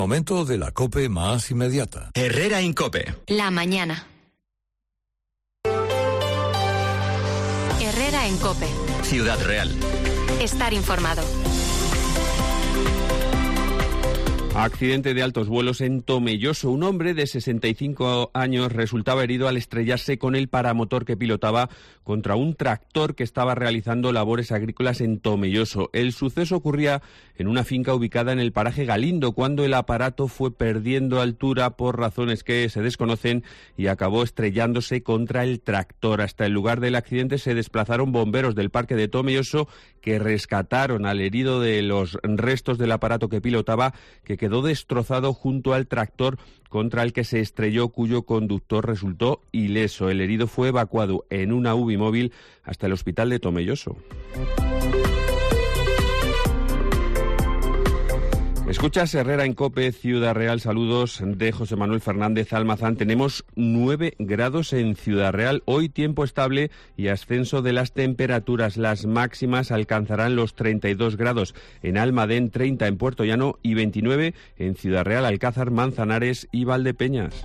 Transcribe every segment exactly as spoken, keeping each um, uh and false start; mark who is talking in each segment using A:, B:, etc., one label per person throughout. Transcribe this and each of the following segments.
A: Momento de la COPE más inmediata.
B: Herrera Incope.
C: La mañana. Herrera en COPE.
B: Ciudad Real.
C: Estar informado.
D: Accidente de altos vuelos en Tomelloso. Un hombre de sesenta y cinco años resultaba herido al estrellarse con el paramotor que pilotaba contra un tractor que estaba realizando labores agrícolas en Tomelloso. El suceso ocurría en una finca ubicada en el paraje Galindo, cuando el aparato fue perdiendo altura por razones que se desconocen y acabó estrellándose contra el tractor. Hasta el lugar del accidente se desplazaron bomberos del parque de Tomelloso, que rescataron al herido de los restos del aparato que pilotaba, que quedó destrozado junto al tractor contra el que se estrelló, cuyo conductor resultó ileso. El herido fue evacuado en una U B I móvil hasta el hospital de Tomelloso. Escuchas Herrera en COPE, Ciudad Real. Saludos de José Manuel Fernández Almazán. Tenemos nueve grados en Ciudad Real. Hoy tiempo estable y ascenso de las temperaturas. Las máximas alcanzarán los treinta y dos grados en Almadén, treinta en Puerto Llano y veintinueve en Ciudad Real, Alcázar, Manzanares y Valdepeñas.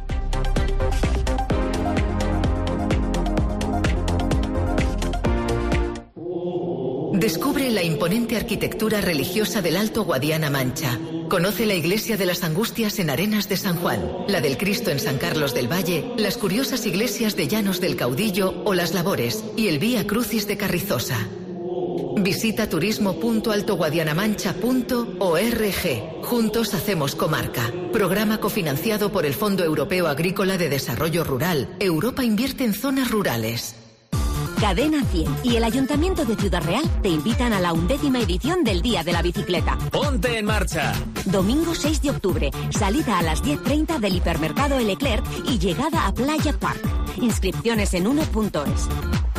E: Descubre la imponente arquitectura religiosa del Alto Guadiana Mancha. Conoce la Iglesia de las Angustias en Arenas de San Juan, la del Cristo en San Carlos del Valle, las curiosas iglesias de Llanos del Caudillo o Las Labores y el Vía Crucis de Carrizosa. Visita turismo punto alto guadiana mancha punto org. Juntos hacemos comarca. Programa cofinanciado por el Fondo Europeo Agrícola de Desarrollo Rural. Europa invierte en zonas rurales.
F: Cadena cien y el Ayuntamiento de Ciudad Real te invitan a la undécima edición del Día de la Bicicleta.
B: ¡Ponte en marcha!
F: Domingo seis de octubre, salida a las diez treinta del hipermercado El Eclerc y llegada a Playa Park. Inscripciones en uno punto es.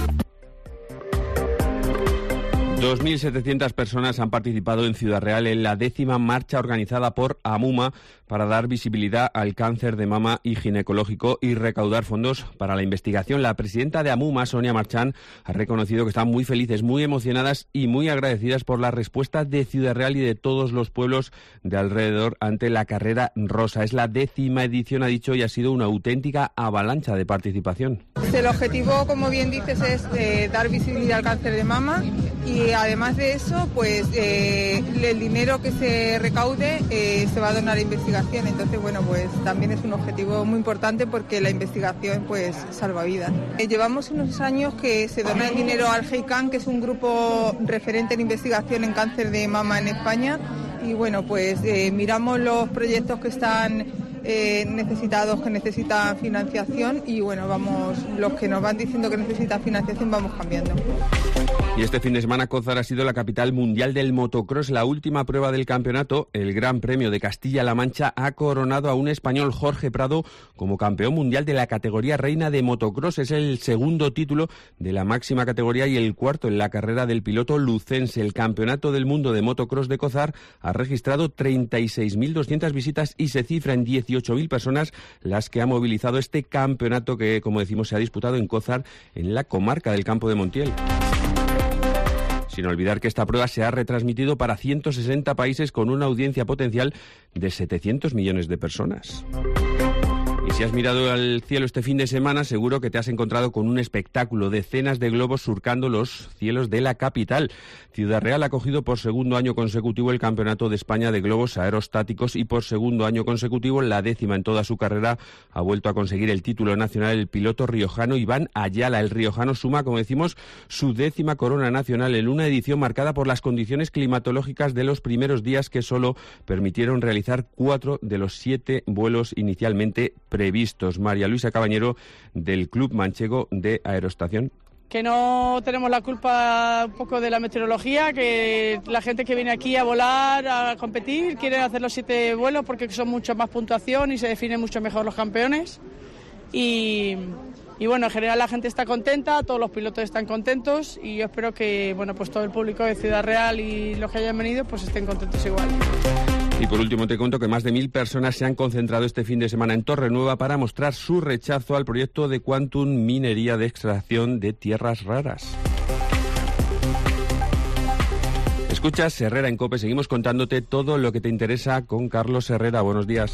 D: dos mil setecientas personas han participado en Ciudad Real en la décima marcha organizada por AMUMA para dar visibilidad al cáncer de mama y ginecológico y recaudar fondos para la investigación. La presidenta de AMUMA, Sonia Marchán, ha reconocido que están muy felices, muy emocionadas y muy agradecidas por la respuesta de Ciudad Real y de todos los pueblos de alrededor ante la carrera rosa. Es la décima edición, ha dicho, y ha sido una auténtica avalancha de participación.
G: El objetivo, como bien dices, es eh, dar visibilidad al cáncer de mama y además de eso, pues eh, el dinero que se recaude eh, se va a donar a investigación. Entonces, bueno, pues también es un objetivo muy importante porque la investigación pues salva vidas. Eh, llevamos unos años que se dona el dinero al GEICAN, que es un grupo referente en investigación en cáncer de mama en España, y bueno, pues eh, miramos los proyectos que están eh, necesitados, que necesitan financiación, y bueno, vamos, los que nos van diciendo que necesitan financiación vamos cambiando.
D: Y este fin de semana Cózar ha sido la capital mundial del motocross. La última prueba del campeonato, el Gran Premio de Castilla-La Mancha, ha coronado a un español, Jorge Prado, como campeón mundial de la categoría reina de motocross. Es el segundo título de la máxima categoría y el cuarto en la carrera del piloto lucense. El Campeonato del Mundo de Motocross de Cózar ha registrado treinta y seis mil doscientas visitas y se cifra en dieciocho mil personas las que ha movilizado este campeonato que, como decimos, se ha disputado en Cózar, en la comarca del Campo de Montiel. Sin olvidar que esta prueba se ha retransmitido para ciento sesenta países con una audiencia potencial de setecientos millones de personas. Y si has mirado al cielo este fin de semana, seguro que te has encontrado con un espectáculo, decenas de globos surcando los cielos de la capital. Ciudad Real ha cogido por segundo año consecutivo el Campeonato de España de Globos Aerostáticos y por segundo año consecutivo, la décima en toda su carrera, ha vuelto a conseguir el título nacional el piloto riojano Iván Ayala. El riojano suma, como decimos, su décima corona nacional en una edición marcada por las condiciones climatológicas de los primeros días, que solo permitieron realizar cuatro de los siete vuelos inicialmente previstos. María Luisa Cabañero, del Club Manchego de Aerostación.
H: Que no tenemos la culpa un poco de la meteorología, que la gente que viene aquí a volar, a competir, quiere hacer los siete vuelos porque son mucho más puntuación y se definen mucho mejor los campeones. Y, y bueno, en general la gente está contenta, todos los pilotos están contentos y yo espero que bueno, pues todo el público de Ciudad Real y los que hayan venido pues estén contentos igual.
D: Y por último te cuento que más de mil personas se han concentrado este fin de semana en Torrenueva para mostrar su rechazo al proyecto de Quantum Minería de extracción de tierras raras. Escuchas Herrera en COPE, seguimos contándote todo lo que te interesa con Carlos Herrera. Buenos días.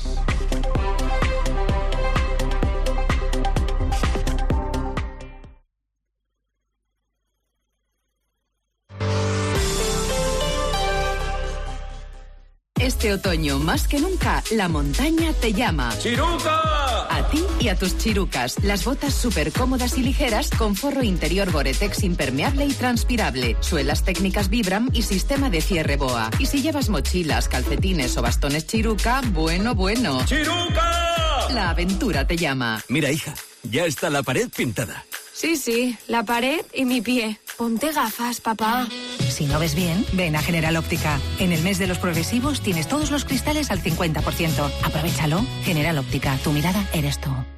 E: Este otoño, más que nunca, la montaña te llama.
B: ¡Chiruca!
E: A ti y a tus chirucas. Las botas súper cómodas y ligeras con forro interior Gore-Tex impermeable y transpirable. Suelas técnicas Vibram y sistema de cierre BOA. Y si llevas mochilas, calcetines o bastones Chiruca, bueno, bueno.
B: ¡Chiruca!
E: La aventura te llama.
B: Mira, hija, ya está la pared pintada.
I: Sí, sí, la pared y mi pie. Ponte gafas, papá.
J: Si no ves bien, ven a General Óptica. En el mes de los progresivos tienes todos los cristales al cincuenta por ciento. Aprovechalo. General Óptica, tu mirada eres tú.